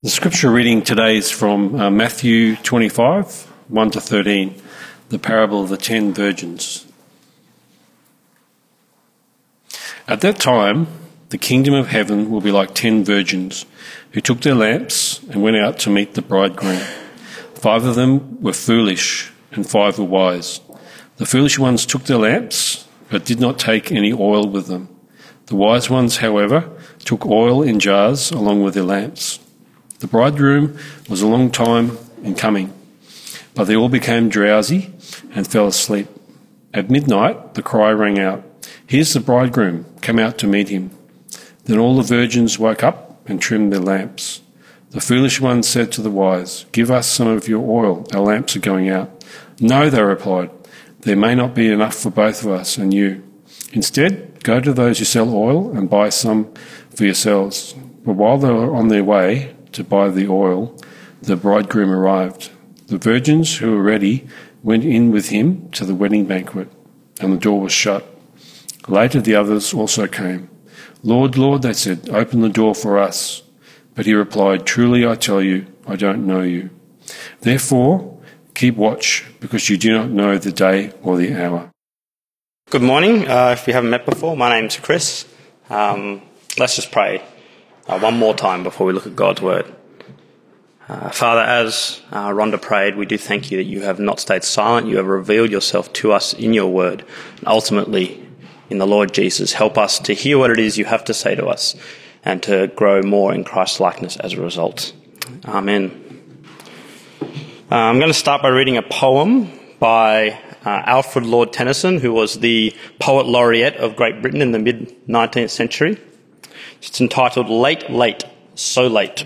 The scripture reading today is from Matthew 25, 1 to 13, the parable of the 10 virgins. At that time, the kingdom of heaven will be like 10 virgins who took their lamps and went out to meet the bridegroom. 5 of them were foolish and 5 were wise. The foolish ones took their lamps but did not take any oil with them. The wise ones, however, took oil in jars along with their lamps. The bridegroom was a long time in coming, but they all became drowsy and fell asleep. At midnight, the cry rang out, "Here's the bridegroom, come out to meet him." Then all the virgins woke up and trimmed their lamps. The foolish ones said to the wise, "Give us some of your oil, our lamps are going out." "No," they replied, "there may not be enough for both of us and you. Instead, go to those who sell oil and buy some for yourselves." But while they were on their way to buy the oil, the bridegroom arrived. The virgins who were ready went in with him to the wedding banquet, and the door was shut. Later the others also came. "Lord, Lord," they said, "open the door for us." But he replied, "Truly I tell you, I don't know you. Therefore, keep watch, because you do not know the day or the hour." Good morning. If we haven't met before, my name's Chris. Let's just pray one more time before we look at God's word. Father, as Rhonda prayed, we do thank you that you have not stayed silent. You have revealed yourself to us in your word. And ultimately, in the Lord Jesus, help us to hear what it is you have to say to us and to grow more in Christ's likeness as a result. Amen. I'm going to start by reading a poem by Alfred Lord Tennyson, who was the poet laureate of Great Britain in the mid-19th century. It's entitled "Late, Late, So Late."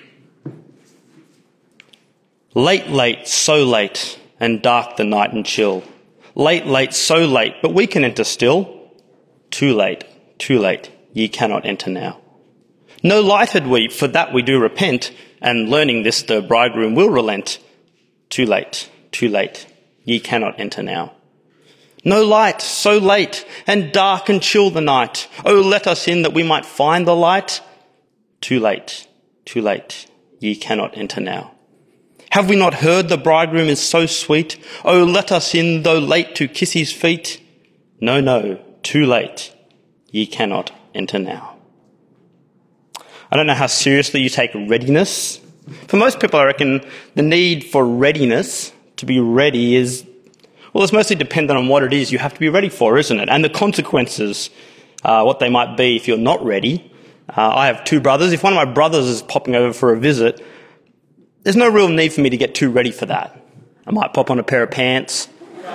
Late, late, so late, and dark the night and chill. Late, late, so late, but we can enter still. Too late, ye cannot enter now. No light had we, for that we do repent, and learning this the bridegroom will relent. Too late, ye cannot enter now. No light, so late, and dark and chill the night. Oh, let us in that we might find the light. Too late, ye cannot enter now. Have we not heard the bridegroom is so sweet? Oh, let us in, though late, to kiss his feet. No, too late, ye cannot enter now. I don't know how seriously you take readiness. For most people, I reckon the need for readiness, to be ready, it's mostly dependent on what it is you have to be ready for, isn't it? And the consequences, what they might be if you're not ready. I have 2 brothers. If one of my brothers is popping over for a visit, there's no real need for me to get too ready for that. I might pop on a pair of pants.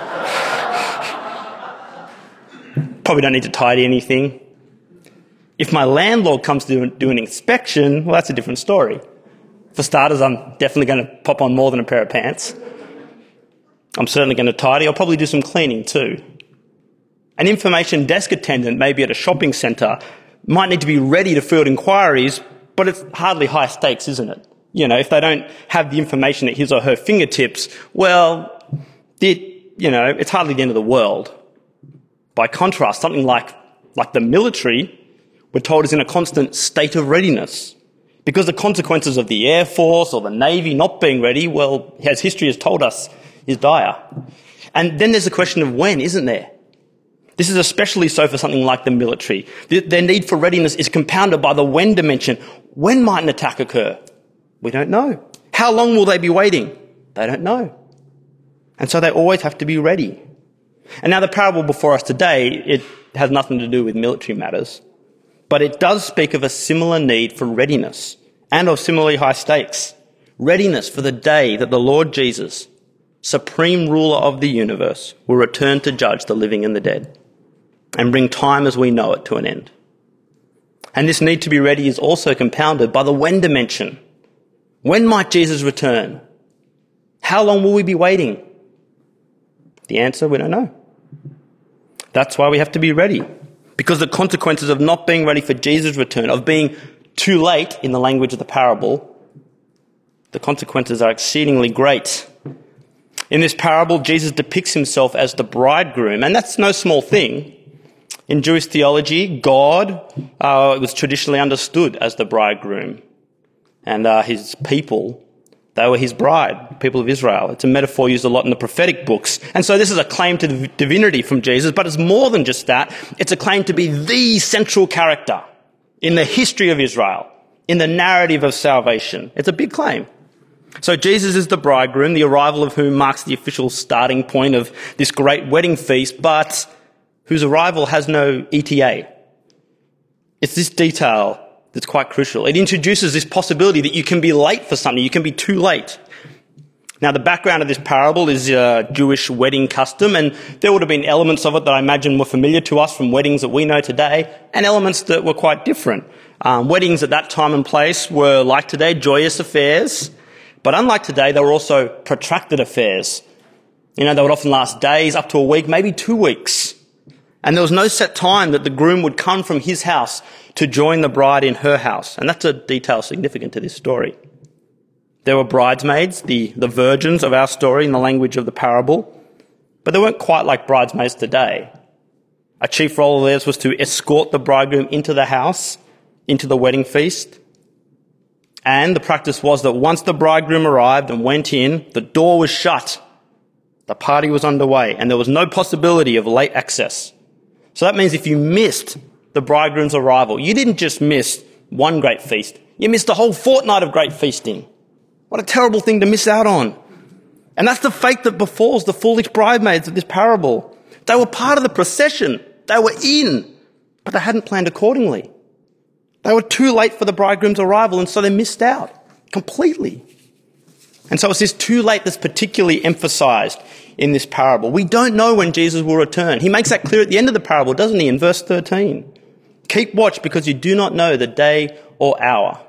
Probably don't need to tidy anything. If my landlord comes to do an inspection, well, that's a different story. For starters, I'm definitely going to pop on more than a pair of pants. I'm certainly going to tidy. I'll probably do some cleaning too. An information desk attendant, maybe at a shopping centre, might need to be ready to field inquiries, but it's hardly high stakes, isn't it? You know, if they don't have the information at his or her fingertips, well, it's hardly the end of the world. By contrast, something like the military, we're told, is in a constant state of readiness. Because the consequences of the Air Force or the Navy not being ready, well, as history has told us, is dire. And then there's the question of when, isn't there? This is especially so for something like the military. Their need for readiness is compounded by the when dimension. When might an attack occur? We don't know. How long will they be waiting? They don't know. And so they always have to be ready. And now the parable before us today, it has nothing to do with military matters, but it does speak of a similar need for readiness and of similarly high stakes. Readiness for the day that the Lord Jesus, supreme ruler of the universe, will return to judge the living and the dead and bring time as we know it to an end. And this need to be ready is also compounded by the when dimension. When might Jesus return? How long will we be waiting? The answer, we don't know. That's why we have to be ready, because the consequences of not being ready for Jesus' return, of being too late in the language of the parable, the consequences are exceedingly great. In this parable, Jesus depicts himself as the bridegroom, and that's no small thing. In Jewish theology, God was traditionally understood as the bridegroom. and his people, they were his bride, people of Israel. It's a metaphor used a lot in the prophetic books. And so this is a claim to divinity from Jesus, but it's more than just that. It's a claim to be the central character in the history of Israel, in the narrative of salvation. It's a big claim. So Jesus is the bridegroom, the arrival of whom marks the official starting point of this great wedding feast, but whose arrival has no ETA. It's this detail that's quite crucial. It introduces this possibility that you can be late for something, you can be too late. Now, the background of this parable is a Jewish wedding custom, and there would have been elements of it that I imagine were familiar to us from weddings that we know today, and elements that were quite different. Weddings at that time and place were, like today, joyous affairs, but unlike today, they were also protracted affairs. They would often last days, up to a week, maybe 2 weeks. And there was no set time that the groom would come from his house to join the bride in her house. And that's a detail significant to this story. There were bridesmaids, the virgins of our story in the language of the parable, but they weren't quite like bridesmaids today. A chief role of theirs was to escort the bridegroom into the house, into the wedding feast. And the practice was that once the bridegroom arrived and went in, the door was shut. The party was underway, and there was no possibility of late access. So that means if you missed the bridegroom's arrival, you didn't just miss one great feast, you missed a whole fortnight of great feasting. What a terrible thing to miss out on. And that's the fate that befalls the foolish bridesmaids of this parable. They were part of the procession. They were in, but they hadn't planned accordingly. They were too late for the bridegroom's arrival, and so they missed out completely. And so it's this too late that's particularly emphasized in this parable. We don't know when Jesus will return. He makes that clear at the end of the parable, doesn't he, in verse 13? Keep watch because you do not know the day or hour.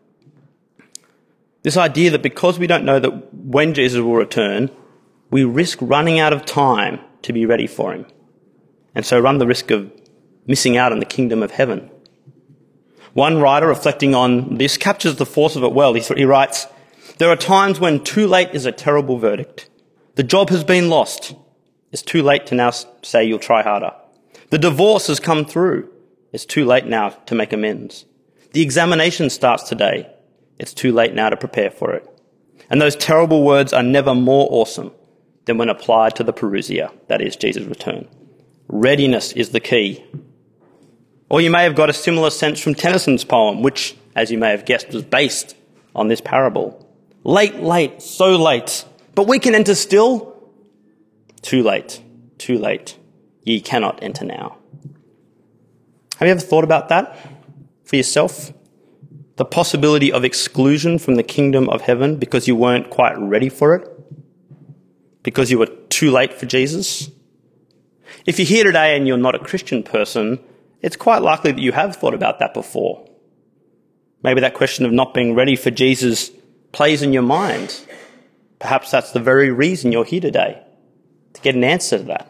This idea that because we don't know that when Jesus will return, we risk running out of time to be ready for him. And so run the risk of missing out on the kingdom of heaven. One writer reflecting on this captures the force of it well. He writes, "There are times when too late is a terrible verdict. The job has been lost. It's too late to now say you'll try harder. The divorce has come through. It's too late now to make amends. The examination starts today. It's too late now to prepare for it." And those terrible words are never more awesome than when applied to the parousia, that is, Jesus' return. Readiness is the key. Or you may have got a similar sense from Tennyson's poem, which, as you may have guessed, was based on this parable. Late, late, so late, but we can enter still. Too late, ye cannot enter now. Have you ever thought about that for yourself? The possibility of exclusion from the kingdom of heaven because you weren't quite ready for it? Because you were too late for Jesus? If you're here today and you're not a Christian person, it's quite likely that you have thought about that before. Maybe that question of not being ready for Jesus plays in your mind. Perhaps that's the very reason you're here today, to get an answer to that.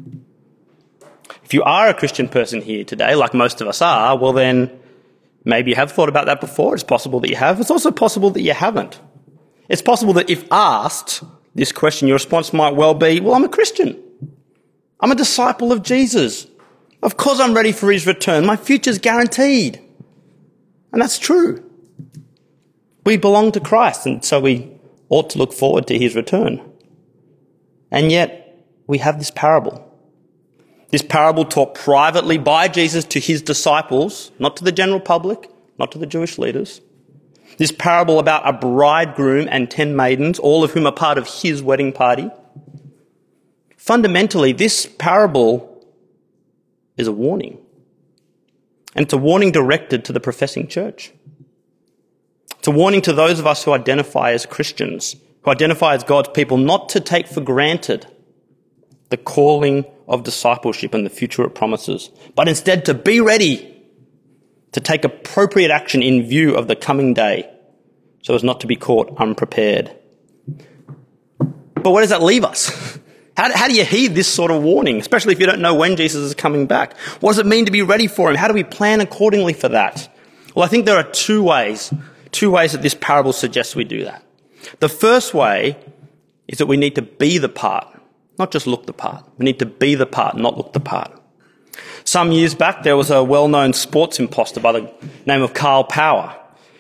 If you are a Christian person here today, like most of us are, well then, maybe you have thought about that before. It's possible that you have. It's also possible that you haven't. It's possible that if asked this question, your response might well be, well, I'm a Christian. I'm a disciple of Jesus. Of course I'm ready for his return. My future's guaranteed. And that's true. We belong to Christ, and so we ought to look forward to his return. And yet, we have this parable. This parable taught privately by Jesus to his disciples, not to the general public, not to the Jewish leaders. This parable about a bridegroom and 10 maidens, all of whom are part of his wedding party. Fundamentally, this parable is a warning. And it's a warning directed to the professing church. It's a warning to those of us who identify as Christians, who identify as God's people, not to take for granted the calling of discipleship and the future it promises, but instead to be ready to take appropriate action in view of the coming day so as not to be caught unprepared. But where does that leave us? How do you heed this sort of warning, especially if you don't know when Jesus is coming back? What does it mean to be ready for him? How do we plan accordingly for that? Well, I think there are two ways that this parable suggests we do that. The first way is that we need to be the part, not just look the part. We need to be the part, not look the part. Some years back, there was a well-known sports imposter by the name of Karl Power,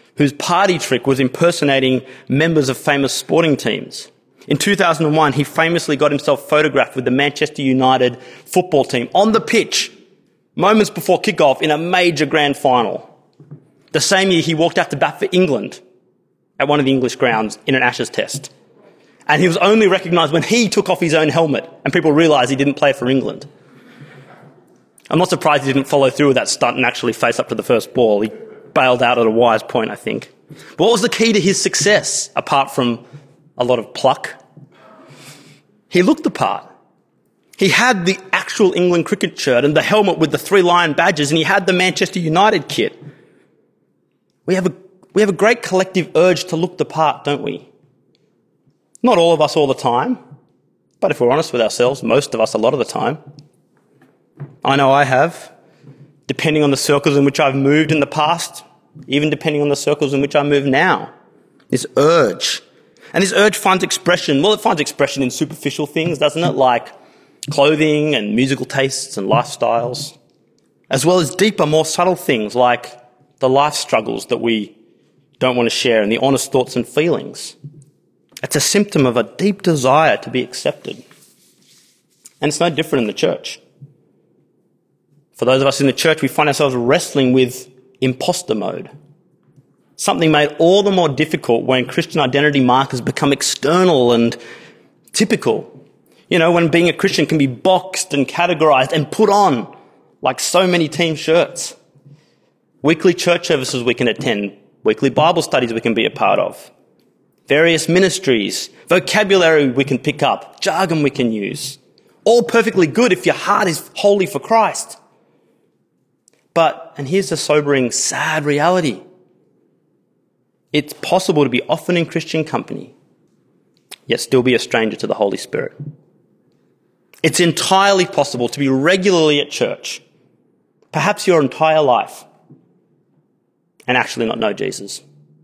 whose party trick was impersonating members of famous sporting teams. In 2001, he famously got himself photographed with the Manchester United football team on the pitch moments before kickoff in a major grand final. The same year, he walked out to bat for England at one of the English grounds in an Ashes test. And he was only recognised when he took off his own helmet and people realised he didn't play for England. I'm not surprised he didn't follow through with that stunt and actually face up to the first ball. He bailed out at a wise point, I think. But what was the key to his success, apart from a lot of pluck? He looked the part. He had the actual England cricket shirt and the helmet with the 3 lion badges, and he had the Manchester United kit. We have a great collective urge to look the part, don't we? Not all of us all the time, but if we're honest with ourselves, most of us a lot of the time. I know I have, depending on the circles in which I've moved in the past, even depending on the circles in which I move now. This urge. And this urge finds expression, well, it finds expression in superficial things, doesn't it? Like clothing and musical tastes and lifestyles, as well as deeper, more subtle things like the life struggles that we don't want to share and the honest thoughts and feelings. It's a symptom of a deep desire to be accepted. And it's no different in the church. For those of us in the church, we find ourselves wrestling with imposter mode. Something made all the more difficult when Christian identity markers become external and typical. You know, when being a Christian can be boxed and categorized and put on like so many team shirts. Weekly church services we can attend, weekly Bible studies we can be a part of, various ministries, vocabulary we can pick up, jargon we can use. All perfectly good if your heart is wholly for Christ. But, and here's the sobering, sad reality. It's possible to be often in Christian company, yet still be a stranger to the Holy Spirit. It's entirely possible to be regularly at church, perhaps your entire life, and actually not know Jesus.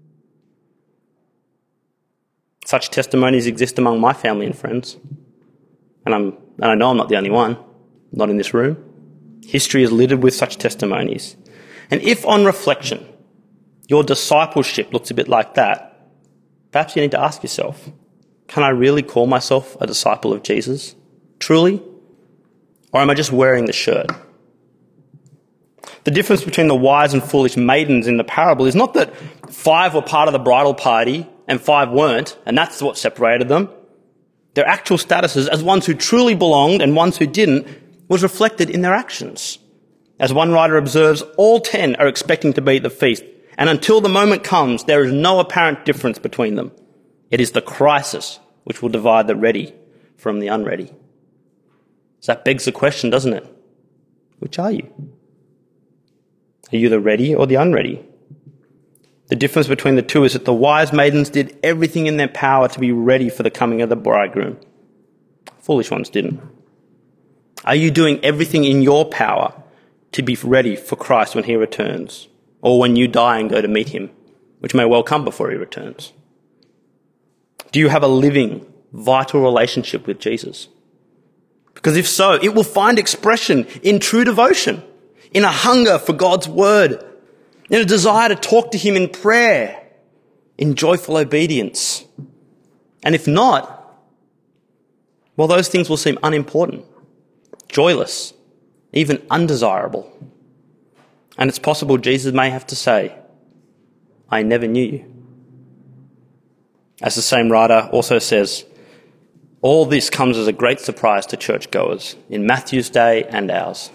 Such testimonies exist among my family and friends. And I know I'm not the only one, not in this room. History is littered with such testimonies. And if on reflection, your discipleship looks a bit like that, perhaps you need to ask yourself, can I really call myself a disciple of Jesus? Truly? Or am I just wearing the shirt? The difference between the wise and foolish maidens in the parable is not that 5 were part of the bridal party and 5 weren't, and that's what separated them. Their actual statuses as ones who truly belonged and ones who didn't was reflected in their actions. As one writer observes, all 10 are expecting to be at the feast, and until the moment comes, there is no apparent difference between them. It is the crisis which will divide the ready from the unready. So that begs the question, doesn't it? Which are you? Are you the ready or the unready? The difference between the two is that the wise maidens did everything in their power to be ready for the coming of the bridegroom. Foolish ones didn't. Are you doing everything in your power to be ready for Christ when he returns, or when you die and go to meet him, which may well come before he returns? Do you have a living, vital relationship with Jesus? Because if so, it will find expression in true devotion, in a hunger for God's word, in a desire to talk to him in prayer, in joyful obedience. And if not, well, those things will seem unimportant, joyless, even undesirable. And it's possible Jesus may have to say, I never knew you. As the same writer also says, all this comes as a great surprise to churchgoers in Matthew's day and ours.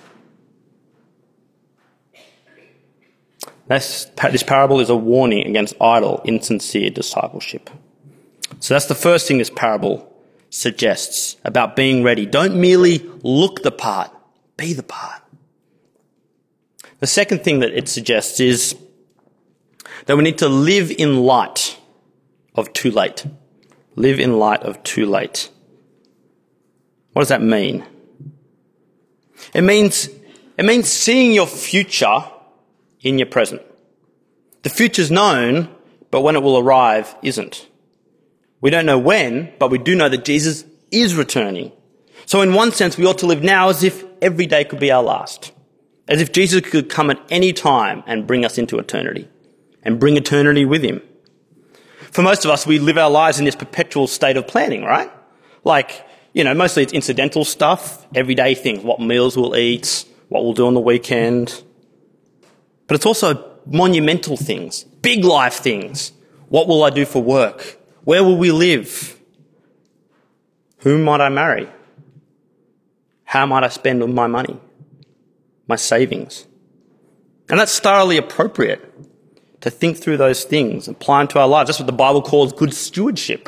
This parable is a warning against idle, insincere discipleship. So that's the first thing this parable suggests about being ready. Don't merely look the part, be the part. The second thing that it suggests is that we need to live in light of too late. Live in light of too late. What does that mean? It means seeing your future in your present. The future's known, but when it will arrive isn't. We don't know when, but we do know that Jesus is returning. So in one sense, we ought to live now as if every day could be our last. As if Jesus could come at any time and bring us into eternity. and bring eternity with him. For most of us, we live our lives in this perpetual state of planning, right? Like, mostly it's incidental stuff, everyday things, what meals we'll eat, what we'll do on the weekend. But it's also monumental things, big life things. What will I do for work? Where will we live? Whom might I marry? How might I spend my money, my savings? And that's thoroughly appropriate to think through those things, apply them to our lives. That's what the Bible calls good stewardship.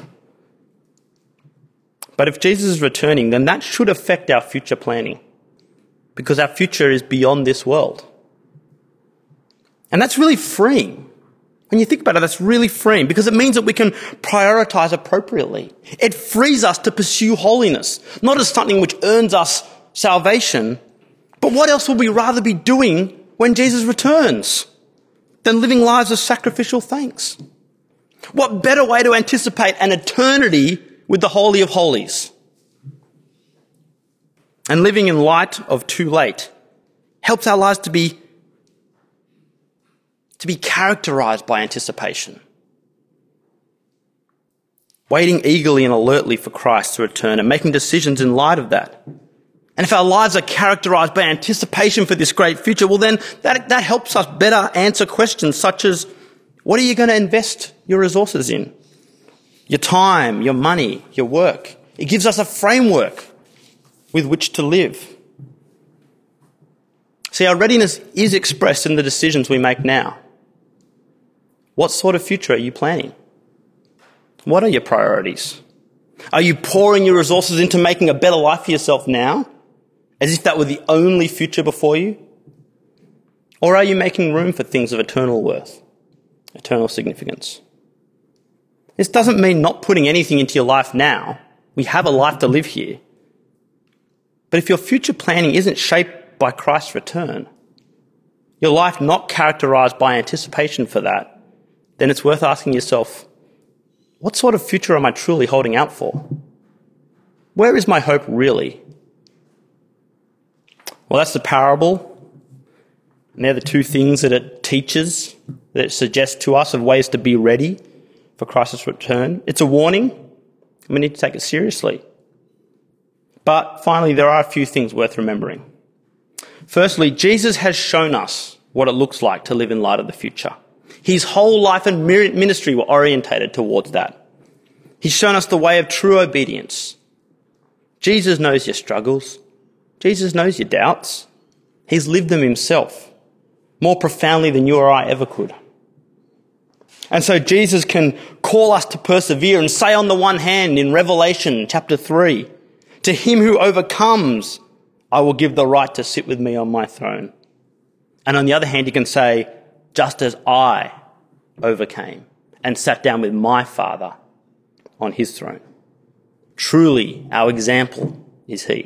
But if Jesus is returning, then that should affect our future planning, because our future is beyond this world. And that's really freeing. When you think about it, that's really freeing, because it means that we can prioritize appropriately. It frees us to pursue holiness, not as something which earns us salvation, but what else would we rather be doing when Jesus returns than living lives of sacrificial thanks? What better way to anticipate an eternity with the Holy of Holies? And living in light of too late helps our lives to be characterized by anticipation. Waiting eagerly and alertly for Christ to return and making decisions in light of that. And if our lives are characterized by anticipation for this great future, well then that helps us better answer questions such as, what are you going to invest your resources in? Your time, your money, your work. It gives us a framework with which to live. See, our readiness is expressed in the decisions we make now. What sort of future are you planning? What are your priorities? Are you pouring your resources into making a better life for yourself now, as if that were the only future before you? Or are you making room for things of eternal worth, eternal significance? This doesn't mean not putting anything into your life now. We have a life to live here. But if your future planning isn't shaped by Christ's return, your life not characterized by anticipation for that, then it's worth asking yourself, what sort of future am I truly holding out for? Where is my hope really? Well, that's the parable. And they're the two things that it teaches, that it suggests to us of ways to be ready for Christ's return. It's a warning, and we need to take it seriously. But finally, there are a few things worth remembering. Firstly, Jesus has shown us what it looks like to live in light of the future. His whole life and ministry were orientated towards that. He's shown us the way of true obedience. Jesus knows your struggles. Jesus knows your doubts. He's lived them himself, more profoundly than you or I ever could. And so Jesus can call us to persevere and say on the one hand in Revelation chapter 3, to him who overcomes, I will give the right to sit with me on my throne. And on the other hand, he can say, just as I overcame and sat down with my Father on his throne. Truly, our example is he.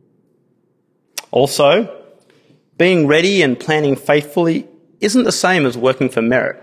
Also, being ready and planning faithfully isn't the same as working for merit.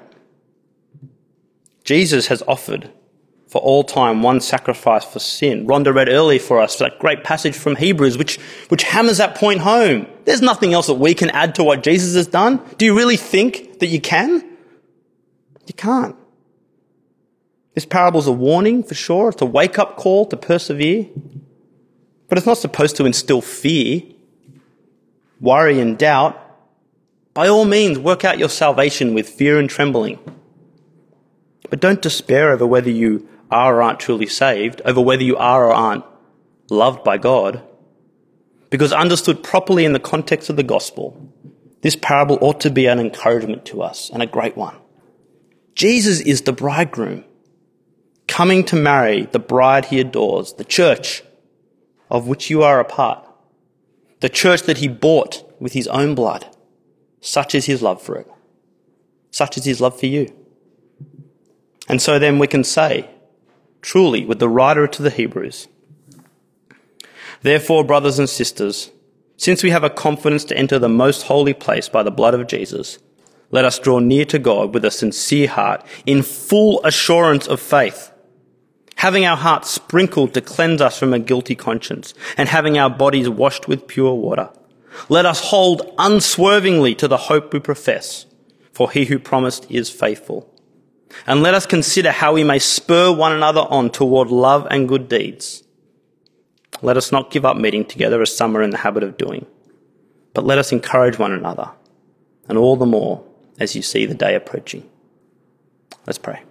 Jesus has offered for all time one sacrifice for sin. Rhonda read earlier for us that great passage from Hebrews which hammers that point home. There's nothing else that we can add to what Jesus has done. Do you really think that you can? You can't. This parable is a warning for sure. It's a wake-up call to persevere. But it's not supposed to instill fear, worry and doubt. By all means, work out your salvation with fear and trembling. But don't despair over whether you are or aren't truly saved, over whether you are or aren't loved by God. Because understood properly in the context of the gospel, this parable ought to be an encouragement to us, and a great one. Jesus is the bridegroom, coming to marry the bride he adores, the church of which you are a part, the church that he bought with his own blood. Such is his love for it. Such is his love for you. And so then we can say, truly, with the writer to the Hebrews, therefore, brothers and sisters, since we have a confidence to enter the most holy place by the blood of Jesus, let us draw near to God with a sincere heart, in full assurance of faith, having our hearts sprinkled to cleanse us from a guilty conscience, and having our bodies washed with pure water. Let us hold unswervingly to the hope we profess, for he who promised is faithful. And let us consider how we may spur one another on toward love and good deeds. Let us not give up meeting together as some are in the habit of doing, but let us encourage one another, and all the more as you see the day approaching. Let's pray.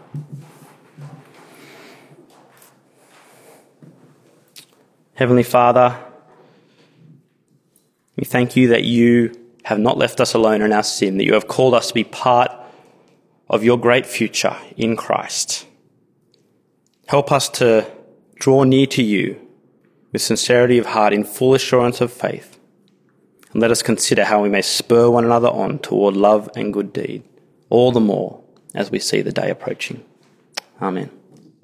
Heavenly Father, we thank you that you have not left us alone in our sin, that you have called us to be part of your great future in Christ. Help us to draw near to you with sincerity of heart in full assurance of faith. And let us consider how we may spur one another on toward love and good deed, all the more as we see the day approaching. Amen.